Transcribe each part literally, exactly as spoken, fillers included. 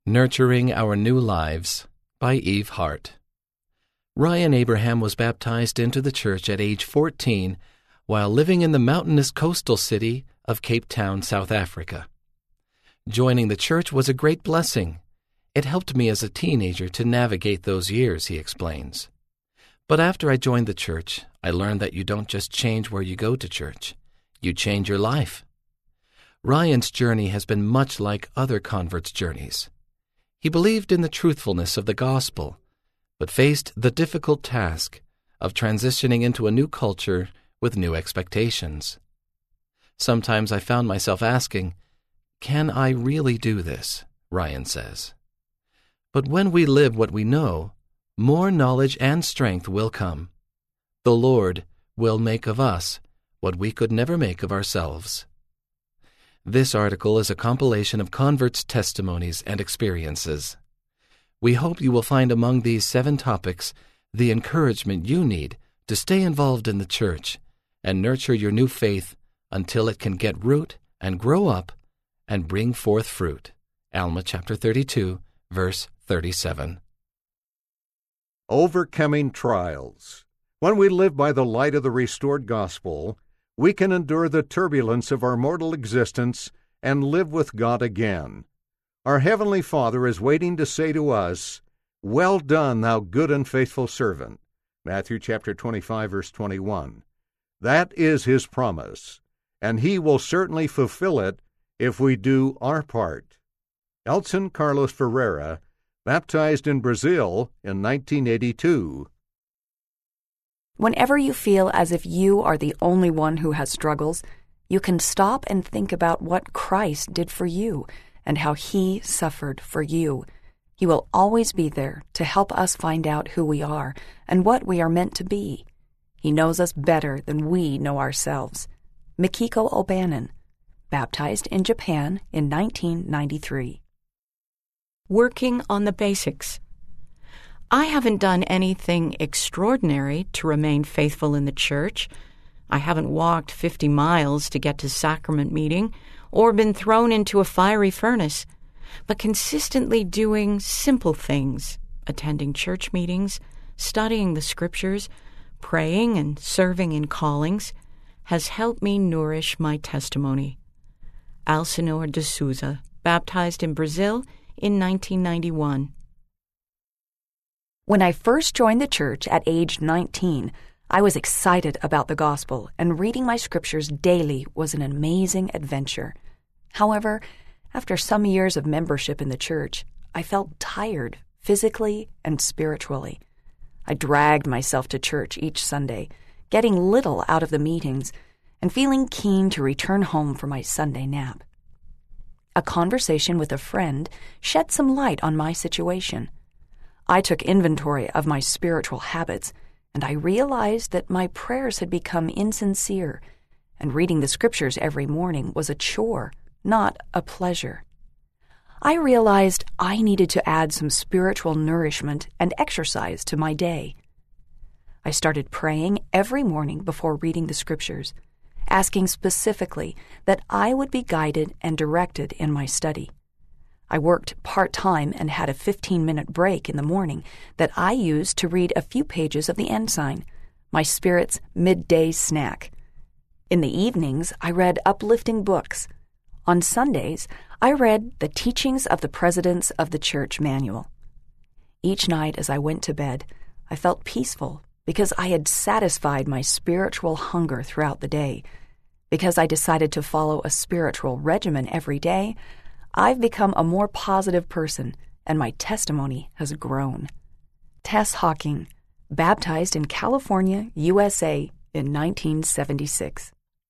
Nurturing Our New Lives by Eve Hart. Ryan Abraham was baptized into the church at age fourteen while living in the mountainous coastal city of Cape Town, South Africa. Joining the church was a great blessing. It helped me as a teenager to navigate those years, he explains. But after I joined the church, I learned that you don't just change where you go to church. You change your life. Ryan's journey has been much like other converts' journeys. He believed in the truthfulness of the gospel, but faced the difficult task of transitioning into a new culture with new expectations. Sometimes I found myself asking, can I really do this? Ryan says. But when we live what we know, more knowledge and strength will come. The Lord will make of us what we could never make of ourselves. This article is a compilation of converts' testimonies and experiences. We hope you will find among these seven topics the encouragement you need to stay involved in the church and nurture your new faith until it can get root and grow up and bring forth fruit. Alma chapter thirty-two, verse thirty-seven. Overcoming trials. When we live by the light of the restored gospel, we can endure the turbulence of our mortal existence and live with God again. Our Heavenly Father is waiting to say to us, "Well done, thou good and faithful servant." Matthew chapter twenty-five, verse twenty-one. That is His promise, and He will certainly fulfill it if we do our part. Elson Carlos Ferreira, baptized in Brazil in nineteen eighty-two. Whenever you feel as if you are the only one who has struggles, you can stop and think about what Christ did for you and how He suffered for you. He will always be there to help us find out who we are and what we are meant to be. He knows us better than we know ourselves. Mikiko Obanen, baptized in Japan in nineteen ninety-three. Working on the basics. I haven't done anything extraordinary to remain faithful in the church. I haven't walked fifty miles to get to sacrament meeting or been thrown into a fiery furnace, but consistently doing simple things, attending church meetings, studying the scriptures, praying and serving in callings, has helped me nourish my testimony. Alcinor de Souza, baptized in Brazil in nineteen ninety-one. When I first joined the church at age nineteen, I was excited about the gospel, and reading my scriptures daily was an amazing adventure. However, after some years of membership in the church, I felt tired physically and spiritually. I dragged myself to church each Sunday, getting little out of the meetings, and feeling keen to return home for my Sunday nap. A conversation with a friend shed some light on my situation. I took inventory of my spiritual habits, and I realized that my prayers had become insincere, and reading the scriptures every morning was a chore, not a pleasure. I realized I needed to add some spiritual nourishment and exercise to my day. I started praying every morning before reading the scriptures, asking specifically that I would be guided and directed in my study. I worked part-time and had a fifteen-minute break in the morning that I used to read a few pages of the Ensign, my spirit's midday snack. In the evenings, I read uplifting books. On Sundays, I read the Teachings of the Presidents of the Church manual. Each night as I went to bed, I felt peaceful because I had satisfied my spiritual hunger throughout the day. Because I decided to follow a spiritual regimen every day, I've become a more positive person, and my testimony has grown. Tess Hawking, baptized in California, U S A in nineteen seventy-six.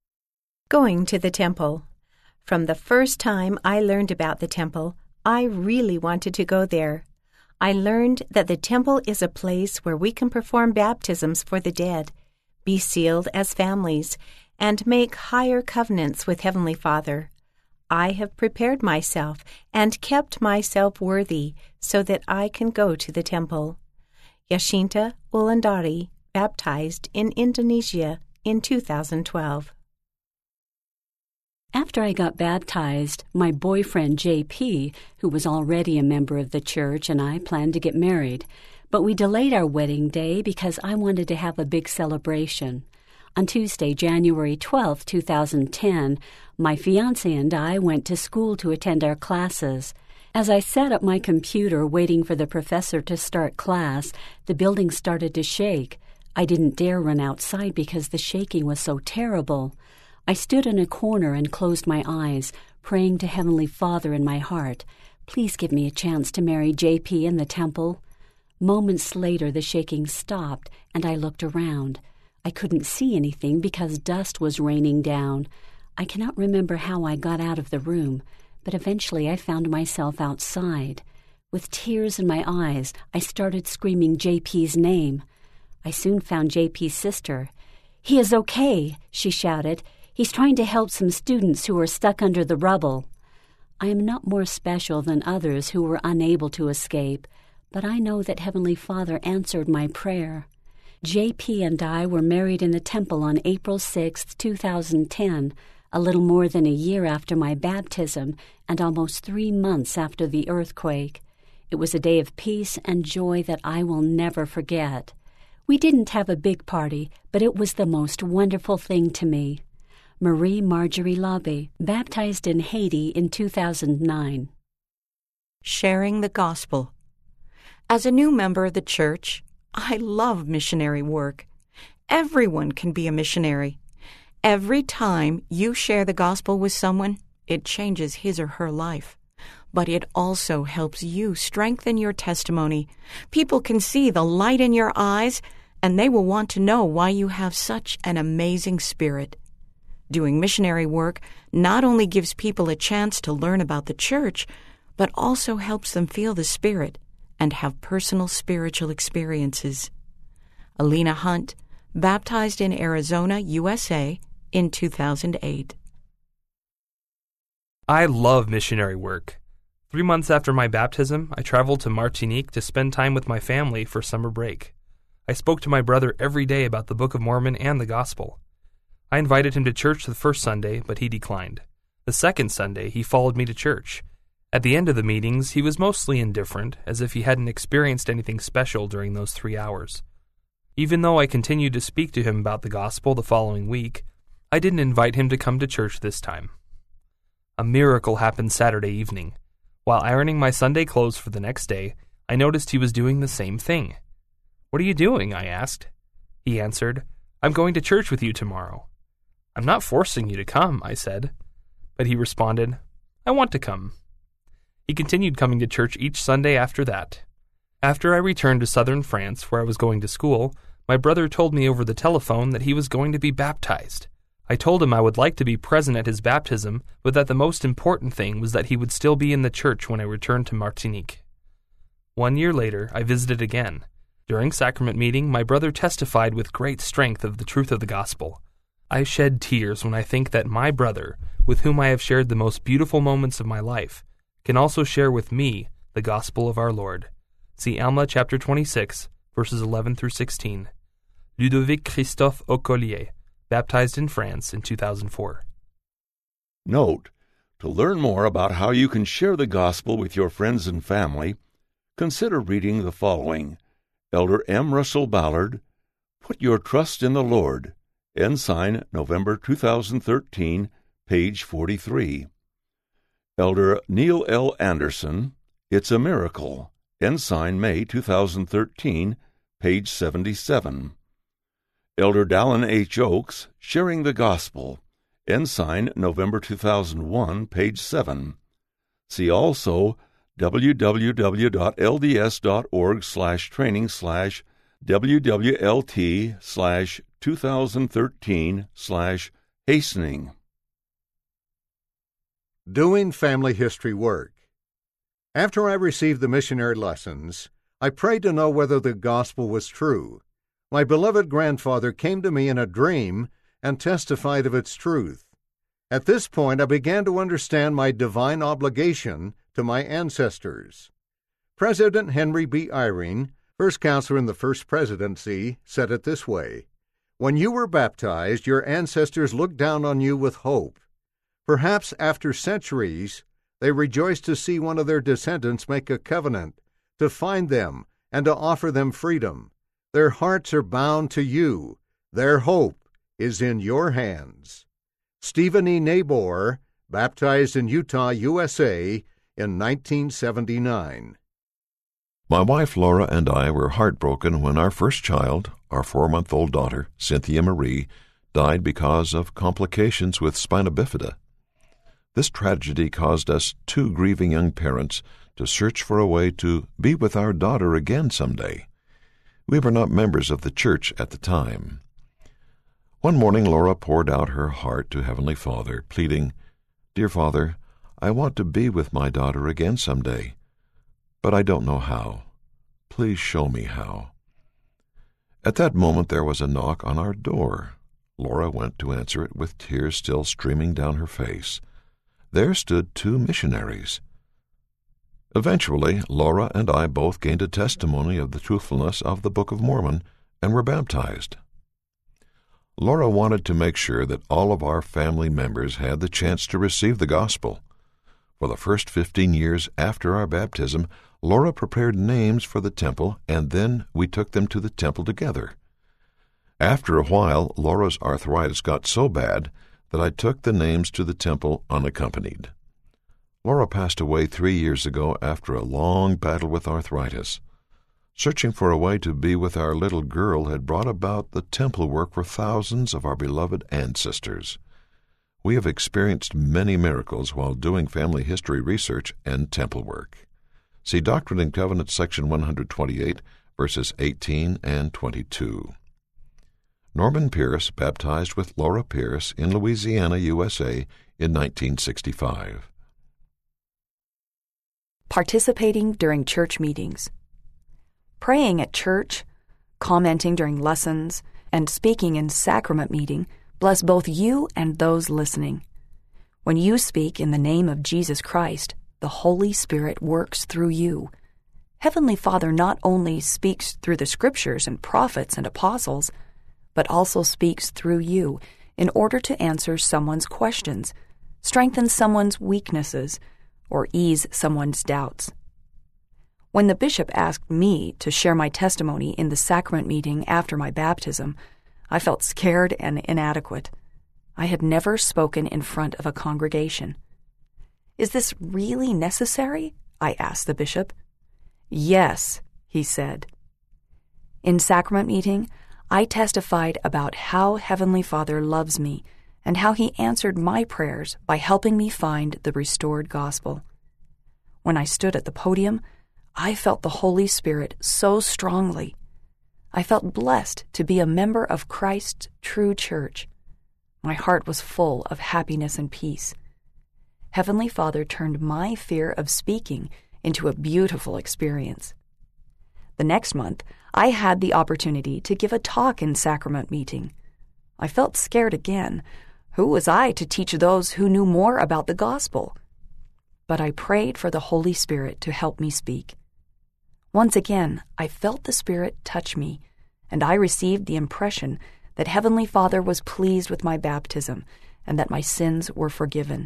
Going to the temple. From the first time I learned about the temple, I really wanted to go there. I learned that the temple is a place where we can perform baptisms for the dead, be sealed as families, and make higher covenants with Heavenly Father. I have prepared myself and kept myself worthy so that I can go to the temple. Yashinta Wulandari, baptized in Indonesia in two thousand twelve. After I got baptized, my boyfriend J P, who was already a member of the church, and I planned to get married. But we delayed our wedding day because I wanted to have a big celebration. On Tuesday, January twelfth, two thousand ten, my fiancé and I went to school to attend our classes. As I sat at my computer waiting for the professor to start class, the building started to shake. I didn't dare run outside because the shaking was so terrible. I stood in a corner and closed my eyes, praying to Heavenly Father in my heart, "Please give me a chance to marry J P in the temple." Moments later, the shaking stopped, and I looked around. I couldn't see anything because dust was raining down. I cannot remember how I got out of the room, but eventually I found myself outside. With tears in my eyes, I started screaming J P's name. I soon found J P's sister. "He is okay," she shouted. "He's trying to help some students who are stuck under the rubble." I am not more special than others who were unable to escape, but I know that Heavenly Father answered my prayer. J P and I were married in the temple on April sixth, two thousand ten, a little more than a year after my baptism and almost three months after the earthquake. It was a day of peace and joy that I will never forget. We didn't have a big party, but it was the most wonderful thing to me. Marie Marjorie Lobby, baptized in Haiti in two thousand nine. Sharing the Gospel. As a new member of the church, I love missionary work. Everyone can be a missionary. Every time you share the gospel with someone, it changes his or her life. But it also helps you strengthen your testimony. People can see the light in your eyes, and they will want to know why you have such an amazing spirit. Doing missionary work not only gives people a chance to learn about the church, but also helps them feel the Spirit and have personal spiritual experiences. Alina Hunt, baptized in Arizona, U S A, in two thousand eight. I love missionary work. Three months after my baptism, I traveled to Martinique to spend time with my family for summer break. I spoke to my brother every day about the Book of Mormon and the Gospel. I invited him to church the first Sunday, but he declined. The second Sunday, he followed me to church. At the end of the meetings, he was mostly indifferent, as if he hadn't experienced anything special during those three hours. Even though I continued to speak to him about the gospel the following week, I didn't invite him to come to church this time. A miracle happened Saturday evening. While ironing my Sunday clothes for the next day, I noticed he was doing the same thing. "What are you doing?" I asked. He answered, "I'm going to church with you tomorrow." "I'm not forcing you to come," I said. But he responded, "I want to come." He continued coming to church each Sunday after that. After I returned to southern France, where I was going to school, my brother told me over the telephone that he was going to be baptized. I told him I would like to be present at his baptism, but that the most important thing was that he would still be in the church when I returned to Martinique. One year later, I visited again. During sacrament meeting, my brother testified with great strength of the truth of the gospel. I shed tears when I think that my brother, with whom I have shared the most beautiful moments of my life, can also share with me the gospel of our Lord. See Alma chapter twenty-six, verses eleven through sixteen. Ludovic Christophe Ocollier, baptized in France in two thousand four. Note: to learn more about how you can share the gospel with your friends and family, consider reading the following. Elder M. Russell Ballard, Put Your Trust in the Lord, Ensign, November two thousand thirteen, page forty-three. Elder Neil L. Anderson, It's a Miracle, Ensign, May two thousand thirteen, page seventy-seven. Elder Dallin H. Oaks, Sharing the Gospel, Ensign, November two thousand one, page seven. See also www.lds.org slash training slash WWLT slash 2013 slash hastening. Doing family history work. After I received the missionary lessons, I prayed to know whether the gospel was true. My beloved grandfather came to me in a dream and testified of its truth. At this point, I began to understand my divine obligation to my ancestors. President Henry B. Eyring, first counselor in the First Presidency, said it this way: "When you were baptized, your ancestors looked down on you with hope. Perhaps after centuries, they rejoice to see one of their descendants make a covenant, to find them, and to offer them freedom. Their hearts are bound to you. Their hope is in your hands. Stephen E. Nabor, baptized in Utah, U S A, in nineteen seventy-nine. My wife Laura and I were heartbroken when our first child, our four-month-old daughter, Cynthia Marie, died because of complications with spina bifida. This tragedy caused us, two grieving young parents, to search for a way to be with our daughter again someday. We were not members of the church at the time. One morning Laura poured out her heart to Heavenly Father, pleading, "Dear Father, I want to be with my daughter again someday, but I don't know how. Please show me how." At that moment there was a knock on our door. Laura went to answer it with tears still streaming down her face. There stood two missionaries. Eventually, Laura and I both gained a testimony of the truthfulness of the Book of Mormon and were baptized. Laura wanted to make sure that all of our family members had the chance to receive the gospel. For the first fifteen years after our baptism, Laura prepared names for the temple, and then we took them to the temple together. After a while, Laura's arthritis got so bad that I took the names to the temple unaccompanied. Laura passed away three years ago after a long battle with arthritis. Searching for a way to be with our little girl had brought about the temple work for thousands of our beloved ancestors. We have experienced many miracles while doing family history research and temple work. See Doctrine and Covenants, section one twenty-eight, verses eighteen and twenty-two. Norman Pierce baptized with Laura Pierce in Louisiana, U S A, in nineteen sixty-five. Participating during church meetings. Praying at church, commenting during lessons, and speaking in sacrament meeting bless both you and those listening. When you speak in the name of Jesus Christ, the Holy Spirit works through you. Heavenly Father not only speaks through the Scriptures and prophets and apostles, but also speaks through you in order to answer someone's questions, strengthen someone's weaknesses, or ease someone's doubts. When the bishop asked me to share my testimony in the sacrament meeting after my baptism, I felt scared and inadequate. I had never spoken in front of a congregation. "Is this really necessary?" I asked the bishop. "Yes," he said. In sacrament meeting, I testified about how Heavenly Father loves me and how He answered my prayers by helping me find the restored gospel. When I stood at the podium, I felt the Holy Spirit so strongly. I felt blessed to be a member of Christ's true church. My heart was full of happiness and peace. Heavenly Father turned my fear of speaking into a beautiful experience. The next month, I had the opportunity to give a talk in sacrament meeting. I felt scared again. Who was I to teach those who knew more about the gospel? But I prayed for the Holy Spirit to help me speak. Once again, I felt the Spirit touch me, and I received the impression that Heavenly Father was pleased with my baptism and that my sins were forgiven.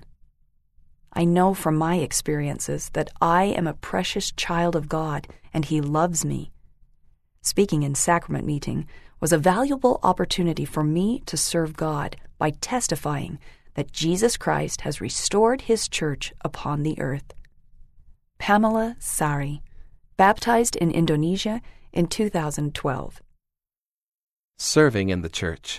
I know from my experiences that I am a precious child of God and He loves me. Speaking in sacrament meeting was a valuable opportunity for me to serve God by testifying that Jesus Christ has restored His church upon the earth. Pamela Sari, baptized in Indonesia in two thousand twelve. Serving in the church.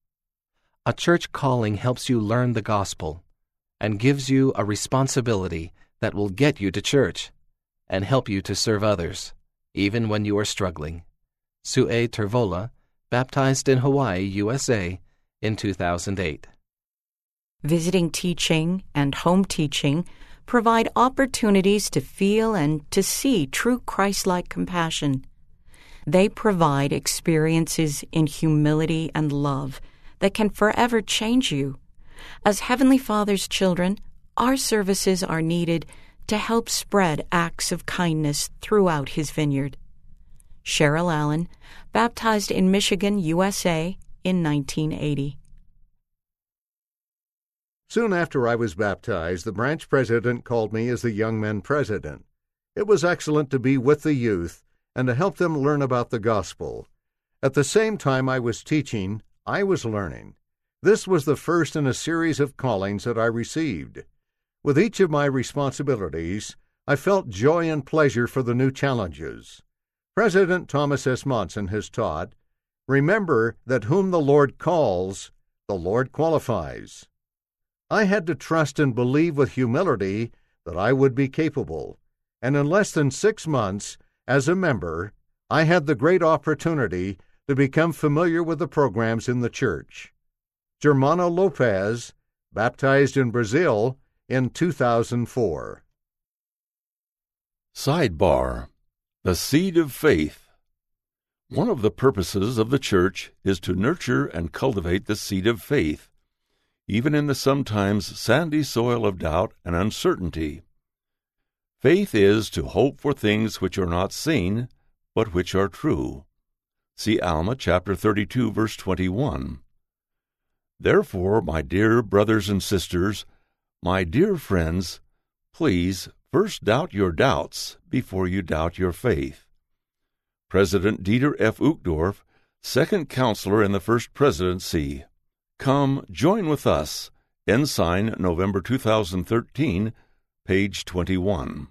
A church calling helps you learn the gospel and gives you a responsibility that will get you to church and help you to serve others, even when you are struggling. Sue Tervola, baptized in Hawaii, U S A, in two thousand eight. Visiting teaching and home teaching provide opportunities to feel and to see true Christ-like compassion. They provide experiences in humility and love that can forever change you. As Heavenly Father's children, our services are needed to help spread acts of kindness throughout His vineyard. Cheryl Allen, baptized in Michigan, U S A, in nineteen eighty. Soon after I was baptized, the branch president called me as the young men president. It was excellent to be with the youth and to help them learn about the gospel. At the same time I was teaching, I was learning. This was the first in a series of callings that I received. With each of my responsibilities, I felt joy and pleasure for the new challenges. President Thomas S. Monson has taught, "Remember that whom the Lord calls, the Lord qualifies." I had to trust and believe with humility that I would be capable, and in less than six months, as a member, I had the great opportunity to become familiar with the programs in the church. Germano Lopez, baptized in Brazil in two thousand four. Sidebar: The Seed of Faith. One of the purposes of the church is to nurture and cultivate the seed of faith, even in the sometimes sandy soil of doubt and uncertainty. Faith is to hope for things which are not seen, but which are true. See Alma chapter thirty-two, verse twenty-one. Therefore, my dear brothers and sisters, my dear friends, please first doubt your doubts before you doubt your faith. President Dieter F. Uchtdorf, second counselor in the First Presidency. Come, join with us. Ensign, November two thousand thirteen, page twenty-one.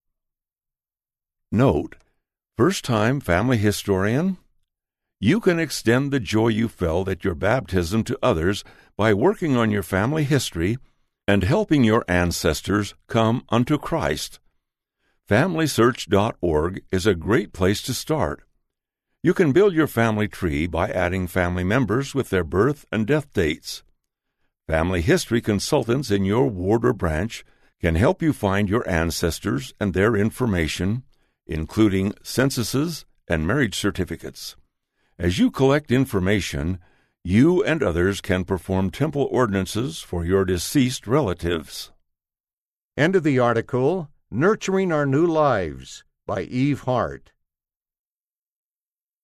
Note: first-time family historian? You can extend the joy you felt at your baptism to others by working on your family history and helping your ancestors come unto Christ. family search dot org is a great place to start. You can build your family tree by adding family members with their birth and death dates. Family history consultants in your ward or branch can help you find your ancestors and their information, including censuses and marriage certificates. As you collect information, you and others can perform temple ordinances for your deceased relatives. End of the article, Nurturing Our New Lives by Eve Hart.